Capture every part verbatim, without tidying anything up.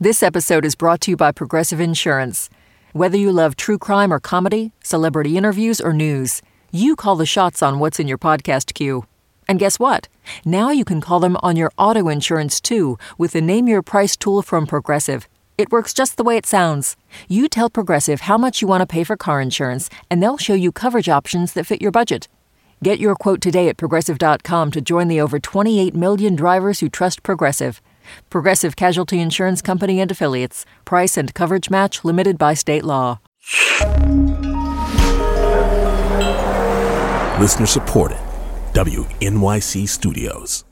This episode is brought to you by Progressive Insurance. Whether you love true crime or comedy, celebrity interviews or news, you call the shots on what's in your podcast queue. And guess what? Now you can call them on your auto insurance too with the Name Your Price tool from Progressive. It works just the way it sounds. You tell Progressive how much you want to pay for car insurance, and they'll show you coverage options that fit your budget. Get your quote today at Progressive dot com to join the over twenty-eight million drivers who trust Progressive. Progressive Casualty Insurance Company and Affiliates. Price and coverage match limited by state law. Listener supported. W N Y C Studios.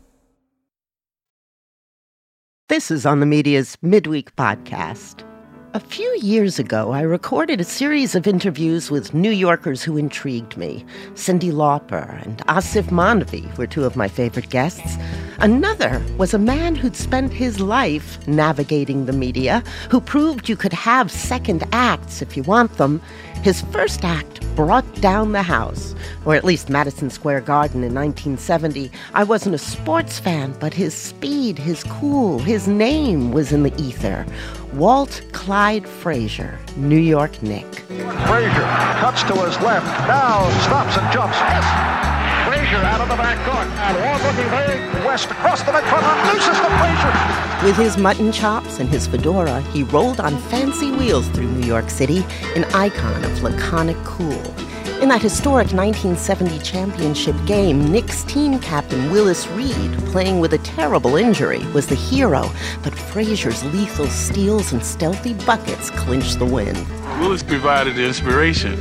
This is On the Media's Midweek Podcast. A few years ago, I recorded a series of interviews with New Yorkers who intrigued me. Cyndi Lauper and Asif Manvi were two of my favorite guests. Another was a man who'd spent his life navigating the media, who proved you could have second acts if you want them. His first act brought down the house, or at least Madison Square Garden in nineteen seventy. I wasn't a sports fan, but his speed, his cool, his name was in the ether. Walt Clyde Frazier, New York Knick. Frazier cuts to his left, now stops and jumps. Yes! Frazier out of the back court. And Walt looking very west across the midcourt, looses to Frazier. With his mutton chops and his fedora, he rolled on fancy wheels through New York City, an icon of laconic cool. In that historic nineteen seventy championship game, Knicks team captain Willis Reed, playing with a terrible injury, was the hero, but Frazier's lethal steals and stealthy buckets clinched the win. Willis provided the inspiration,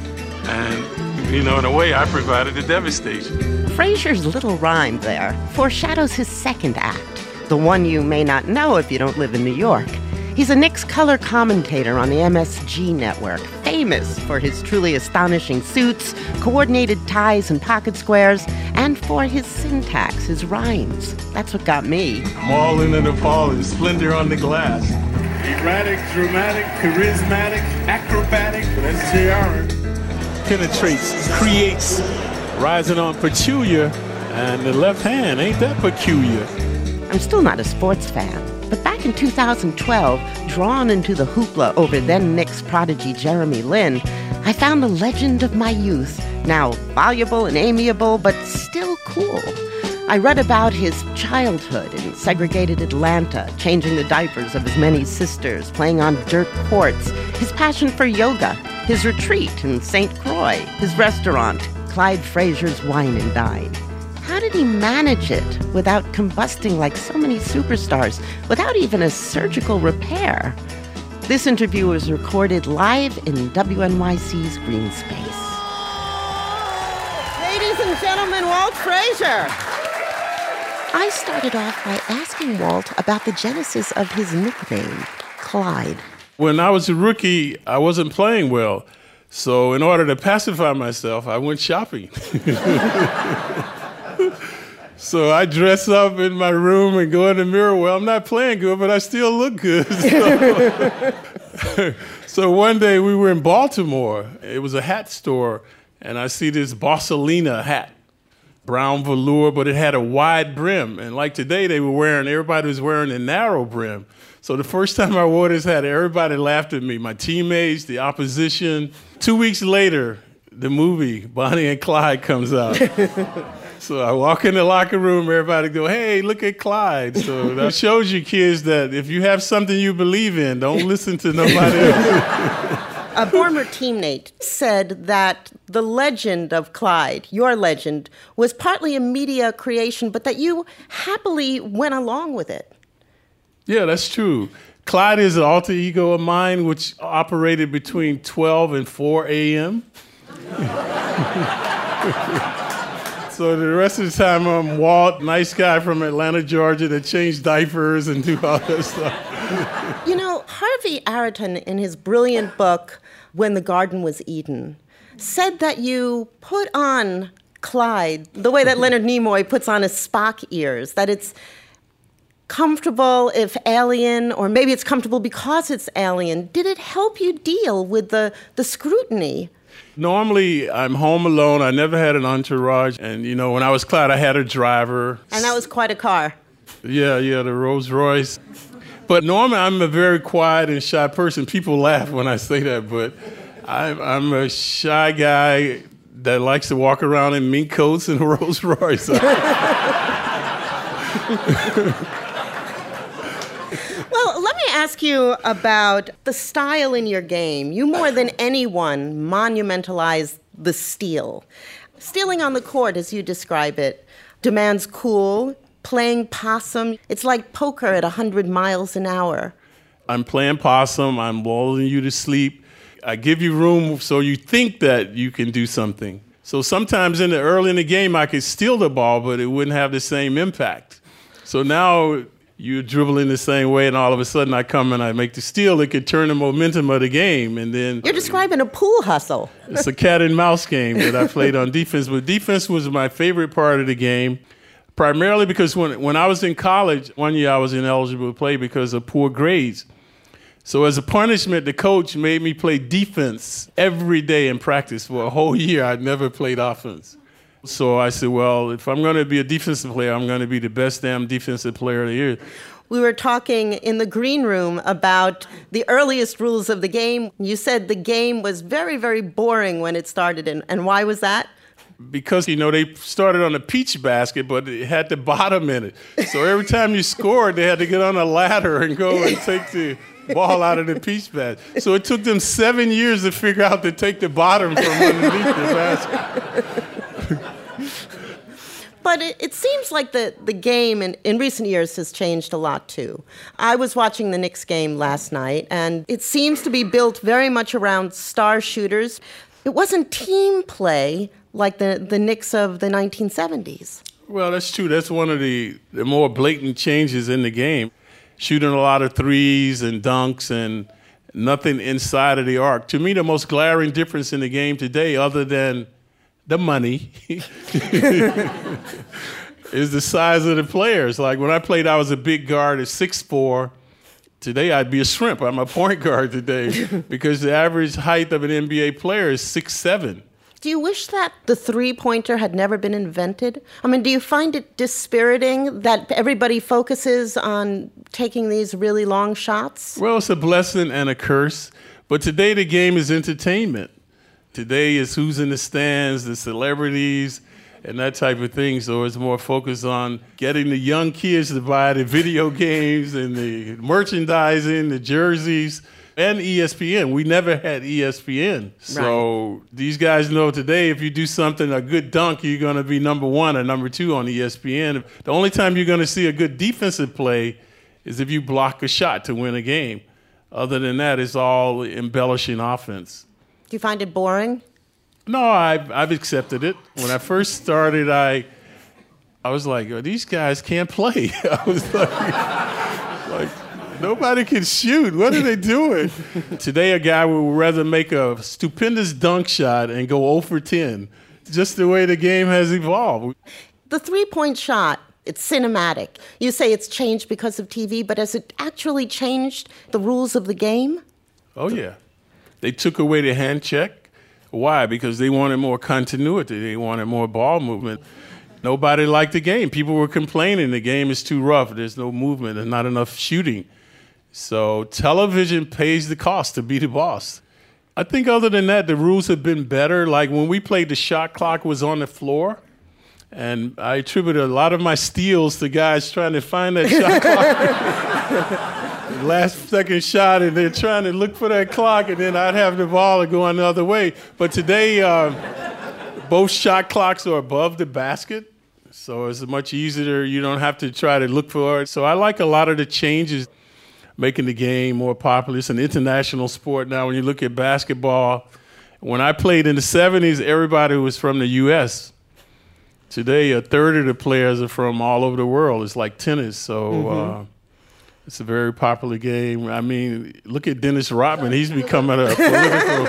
and, you know, in a way, I provided the devastation. Frazier's little rhyme there foreshadows his second act, the one you may not know if you don't live in New York. He's a Knicks color commentator on the M S G network, famous for his truly astonishing suits, coordinated ties and pocket squares, and for his syntax, his rhymes. That's what got me. Mauling and appalling, splendor on the glass. Erratic, dramatic, charismatic, acrobatic, that's J R. Penetrates, creates, rising on peculiar, and the left hand, ain't that peculiar? I'm still not a sports fan. But back in two thousand twelve, drawn into the hoopla over then Knicks prodigy Jeremy Lin, I found the legend of my youth, now voluble and amiable, but still cool. I read about his childhood in segregated Atlanta, changing the diapers of his many sisters, playing on dirt courts, his passion for yoga, his retreat in Saint Croix, his restaurant, Clyde Frazier's Wine and Dine. How did he manage it without combusting like so many superstars, without even a surgical repair? This interview was recorded live in W N Y C's Green Space. Ladies and gentlemen, Walt Frazier. I started off by asking Walt about the genesis of his nickname, Clyde. When I was a rookie, I wasn't playing well. So in order to pacify myself, I went shopping. So I dress up in my room and go in the mirror. Well, I'm not playing good, but I still look good. So, so one day we were in Baltimore. It was a hat store, and I see this Borsalina hat, brown velour, but it had a wide brim. And like today, they were wearing, everybody was wearing a narrow brim. So the first time I wore this hat, everybody laughed at me, my teammates, the opposition. Two weeks later, the movie Bonnie and Clyde comes out. So I walk in the locker room, everybody go, hey, look at Clyde. So that shows you kids that if you have something you believe in, don't listen to nobody else. A former teammate said that the legend of Clyde, your legend, was partly a media creation, but that you happily went along with it. Yeah, that's true. Clyde is an alter ego of mine, which operated between twelve and four a.m. So the rest of the time, I'm Walt, nice guy from Atlanta, Georgia, that changed diapers and do all that stuff. You know, Harvey Araton, in his brilliant book, When the Garden Was Eden, said that you put on Clyde the way that Leonard Nimoy puts on his Spock ears, that it's comfortable if alien, or maybe it's comfortable because it's alien. Did it help you deal with the, the scrutiny? Normally, I'm home alone. I never had an entourage. And, you know, when I was Clyde, I had a driver. And that was quite a car. Yeah, yeah, the Rolls Royce. But normally I'm a very quiet and shy person. People laugh when I say that, but I'm, I'm a shy guy that likes to walk around in mink coats and a Rolls Royce. Well, let me ask you about the style in your game. You, more than anyone, monumentalized the steal. Stealing on the court, as you describe it, demands cool, playing possum. It's like poker at one hundred miles an hour. I'm playing possum. I'm lulling you to sleep. I give you room so you think that you can do something. So sometimes in the early in the game, I could steal the ball, but it wouldn't have the same impact. So now you're dribbling the same way, and all of a sudden I come and I make the steal. It could turn the momentum of the game, and then you're describing a pool hustle. It's a cat and mouse game that I played on defense. But defense was my favorite part of the game, primarily because when when I was in college, one year I was ineligible to play because of poor grades. So as a punishment, the coach made me play defense every day in practice for a whole year. I'd never played offense. So I said, well, if I'm going to be a defensive player, I'm going to be the best damn defensive player of the year. We were talking in the green room about the earliest rules of the game. You said the game was very, very boring when it started. And, and why was that? Because, you know, they started on a peach basket, but it had the bottom in it. So every time you scored, they had to get on a ladder and go and take the ball out of the peach basket. So it took them seven years to figure out to take the bottom from underneath the basket. But it, it seems like the, the game in, in recent years has changed a lot, too. I was watching the Knicks game last night, and it seems to be built very much around star shooters. It wasn't team play like the, the Knicks of the nineteen seventies. Well, that's true. That's one of the, the more blatant changes in the game. Shooting a lot of threes and dunks and nothing inside of the arc. To me, the most glaring difference in the game today, other than the money, is the size of the players. Like when I played, I was a big guard at six foot four. Today, I'd be a shrimp. I'm a point guard today because the average height of an N B A player is six foot seven. Do you wish that the three-pointer had never been invented? I mean, do you find it dispiriting that everybody focuses on taking these really long shots? Well, it's a blessing and a curse. But today, the game is entertainment. Today is who's in the stands, the celebrities, and that type of thing. So it's more focused on getting the young kids to buy the video games and the merchandising, the jerseys, and E S P N. We never had E S P N. So right. These guys know today if you do something, a good dunk, you're going to be number one or number two on E S P N. The only time you're going to see a good defensive play is if you block a shot to win a game. Other than that, it's all embellishing offense. Do you find it boring? No, I've, I've accepted it. When I first started, I I was like, oh, these guys can't play. I was like, like, nobody can shoot. What are they doing? Today, a guy would rather make a stupendous dunk shot and go zero for ten, just the way the game has evolved. The three-point shot, it's cinematic. You say it's changed because of T V, but has it actually changed the rules of the game? Oh, yeah. They took away the hand check. Why? Because they wanted more continuity. They wanted more ball movement. Nobody liked the game. People were complaining the game is too rough. There's no movement. There's not enough shooting. So television pays the cost to be the boss. I think other than that, the rules have been better. Like when we played, the shot clock was on the floor. And I attribute a lot of my steals to guys trying to find that shot clock. Last second shot, and they're trying to look for that clock, and then I'd have the ball and go on the other way. But today, uh, both shot clocks are above the basket, so it's much easier. You don't have to try to look for it. So I like a lot of the changes, making the game more popular. It's an international sport now. When you look at basketball, when I played in the seventies, everybody was from the U S Today, a third of the players are from all over the world. It's like tennis, so... Mm-hmm. Uh, It's a very popular game. I mean, look at Dennis Rodman. He's becoming a political...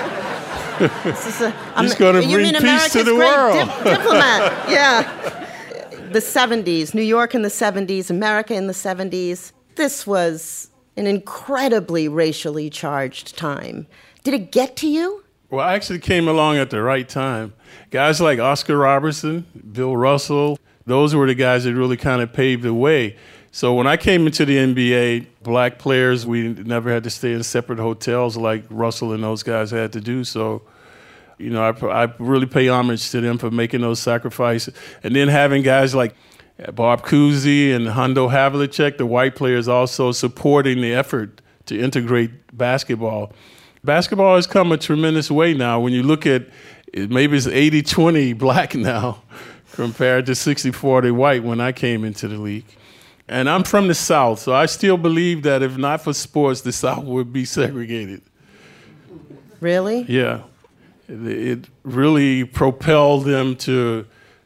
a, He's going to bring peace America's to the great world. Dip- diplomat, yeah. The seventies, New York in the seventies, America in the seventies. This was an incredibly racially charged time. Did it get to you? Well, I actually came along at the right time. Guys like Oscar Robertson, Bill Russell, those were the guys that really kind of paved the way. So when I came into the N B A, black players, we never had to stay in separate hotels like Russell and those guys had to do. So, you know, I, I really pay homage to them for making those sacrifices. And then having guys like Bob Cousy and Hondo Havlicek, the white players, also supporting the effort to integrate basketball. Basketball has come a tremendous way now. When you look at it, maybe it's eighty twenty black now compared to sixty forty white when I came into the league. And I'm from the South, so I still believe that if not for sports, the South would be segregated. Really? Yeah. It, it really propelled them to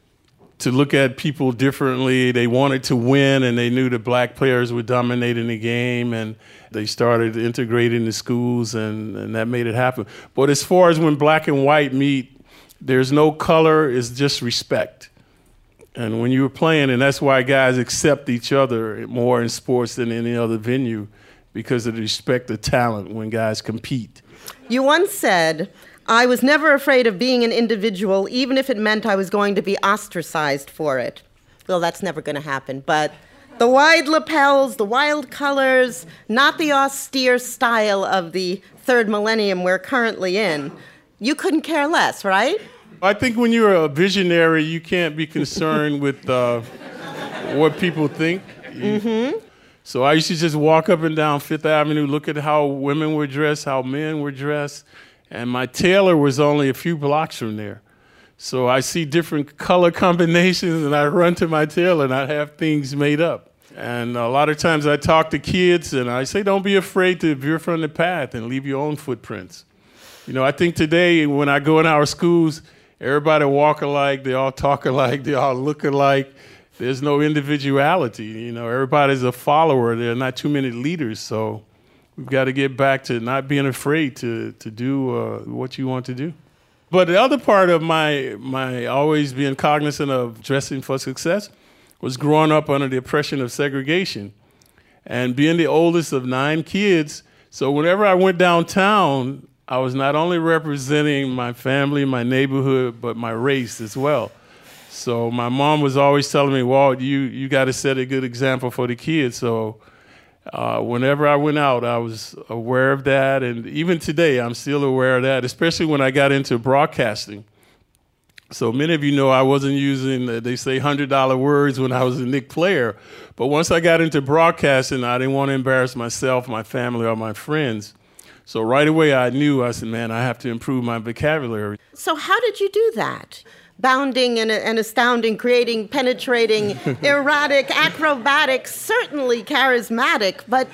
to look at people differently. They wanted to win, and they knew the black players were dominating the game, and they started integrating the schools, and, and that made it happen. But as far as when black and white meet, there's no color, it's just respect. And when you were playing, and that's why guys accept each other more in sports than any other venue, because of the respect of talent when guys compete. You once said, I was never afraid of being an individual, even if it meant I was going to be ostracized for it. Well, that's never going to happen, but the wide lapels, the wild colors, not the austere style of the third millennium we're currently in, you couldn't care less, right? I think when you're a visionary, you can't be concerned with uh, what people think. Mm-hmm. So I used to just walk up and down Fifth Avenue, look at how women were dressed, how men were dressed, and my tailor was only a few blocks from there. So I see different color combinations, and I run to my tailor, and I have things made up. And a lot of times I talk to kids, and I say, don't be afraid to veer from the path and leave your own footprints. You know, I think today when I go in our schools, everybody walk alike, they all talk alike, they all look alike. There's no individuality. You know, everybody's a follower. There are not too many leaders. So we've got to get back to not being afraid to to do uh, what you want to do. But the other part of my my always being cognizant of dressing for success was growing up under the oppression of segregation and being the oldest of nine kids. So whenever I went downtown, I was not only representing my family, my neighborhood, but my race as well. So my mom was always telling me, Walt, you, you got to set a good example for the kids. So uh, whenever I went out, I was aware of that. And even today, I'm still aware of that, especially when I got into broadcasting. So many of you know I wasn't using, uh, they say, one hundred dollar words when I was a Knick player. But once I got into broadcasting, I didn't want to embarrass myself, my family, or my friends. So right away, I knew, I said, man, I have to improve my vocabulary. So how did you do that? Bounding and, and astounding, creating, penetrating, erratic, acrobatic, certainly charismatic, but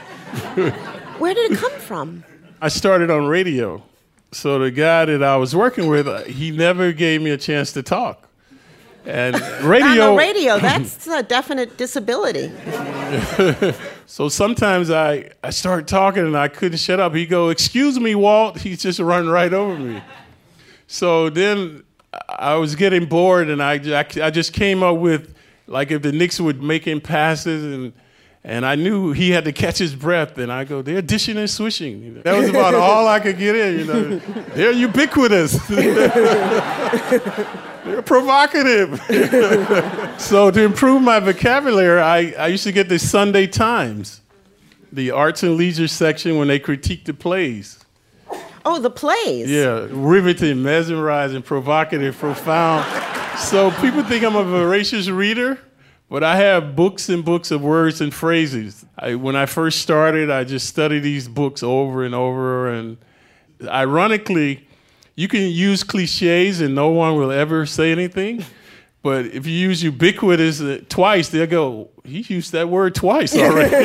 where did it come from? I started on radio. So the guy that I was working with, he never gave me a chance to talk. And radio... On the radio, that's a definite disability. So sometimes I, I started talking and I couldn't shut up. He'd go, excuse me, Walt. He'd just run right over me. So then I was getting bored, and I, I, I just came up with, like, if the Knicks were making passes, and and I knew he had to catch his breath, and I go, they're dishing and swishing. You know, that was about all I could get in. You know, they're ubiquitous. They're provocative. So to improve my vocabulary, I, I used to get the Sunday Times, the arts and leisure section when they critique the plays. Oh, the plays. Yeah, riveting, mesmerizing, provocative, profound. So people think I'm a voracious reader, but I have books and books of words and phrases. I, when I first started, I just studied these books over and over. And ironically, you can use cliches and no one will ever say anything. But if you use ubiquitous uh, twice, they'll go, he used that word twice already.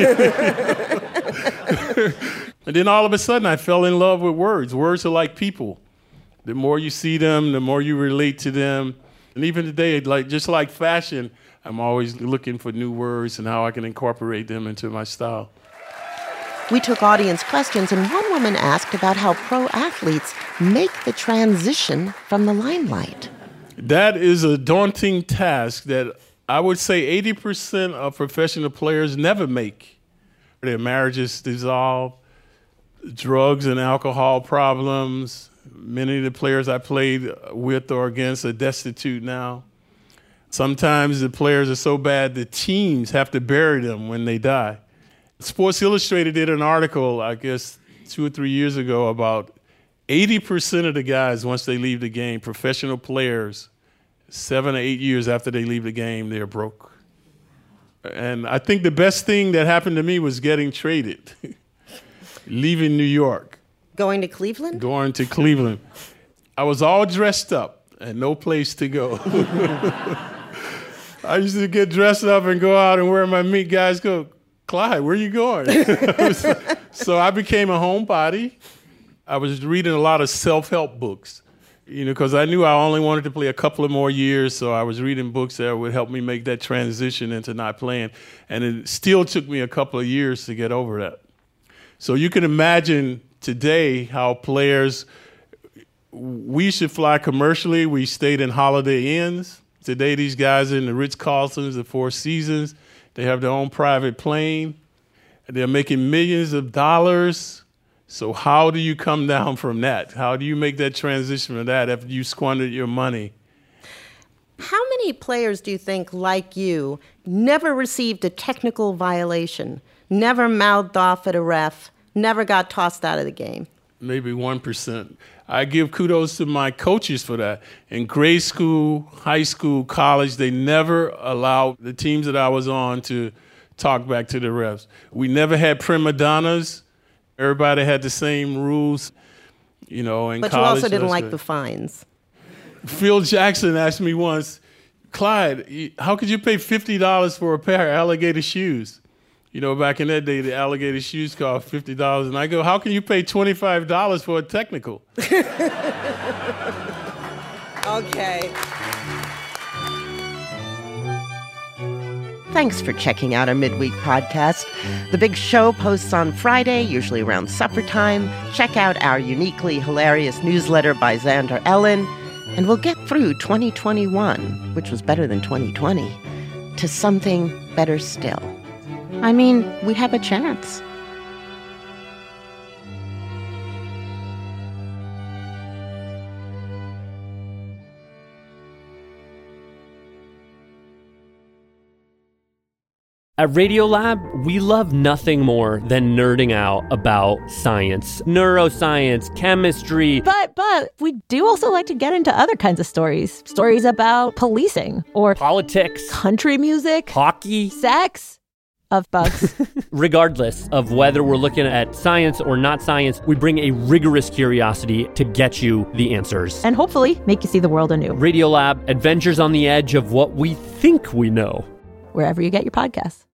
And then all of a sudden, I fell in love with words. Words are like people. The more you see them, the more you relate to them. And even today, like just like fashion, I'm always looking for new words and how I can incorporate them into my style. We took audience questions, and one woman asked about how pro athletes make the transition from the limelight. That is a daunting task that I would say eighty percent of professional players never make. Their marriages dissolve, drugs and alcohol problems. Many of the players I played with or against are destitute now. Sometimes the players are so bad the teams have to bury them when they die. Sports Illustrated did an article, I guess, two or three years ago about eighty percent of the guys, once they leave the game, professional players, seven or eight years after they leave the game, they're broke. And I think the best thing that happened to me was getting traded, leaving New York. Going to Cleveland? Going to Cleveland. I was all dressed up and no place to go. I used to get dressed up and go out and wear my meat. Guys go, Clyde, where are you going? So I became a homebody. I was reading a lot of self-help books, you know, because I knew I only wanted to play a couple of more years, so I was reading books that would help me make that transition into not playing. And it still took me a couple of years to get over that. So you can imagine today how players, we should fly commercially. We stayed in Holiday Inns. Today these guys are in the Ritz-Carltons, the Four Seasons. They have their own private plane. They're making millions of dollars. So how do you come down from that? How do you make that transition from that after you squandered your money? How many players do you think, like you, never received a technical violation, never mouthed off at a ref, never got tossed out of the game? Maybe one percent. I give kudos to my coaches for that. In grade school, high school, college, they never allowed the teams that I was on to talk back to the refs. We never had prima donnas. Everybody had the same rules, you know, in but college. But you also didn't like good. the fines. Phil Jackson asked me once, Clyde, how could you pay fifty dollars for a pair of alligator shoes? You know, back in that day, the alligator shoes cost fifty dollars. And I go, how can you pay twenty-five dollars for a technical? Okay. Thanks for checking out our midweek podcast. The Big Show posts on Friday, usually around supper time. Check out our uniquely hilarious newsletter by Xander Ellen. And we'll get through twenty twenty-one, which was better than twenty twenty, to something better still. I mean, we have a chance. At Radiolab, we love nothing more than nerding out about science, neuroscience, chemistry. But, but, we do also like to get into other kinds of stories. Stories about policing or politics, country music, hockey, sex, of bugs. Regardless of whether we're looking at science or not science, we bring a rigorous curiosity to get you the answers. And hopefully make you see the world anew. Radiolab, adventures on the edge of what we think we know. Wherever you get your podcasts.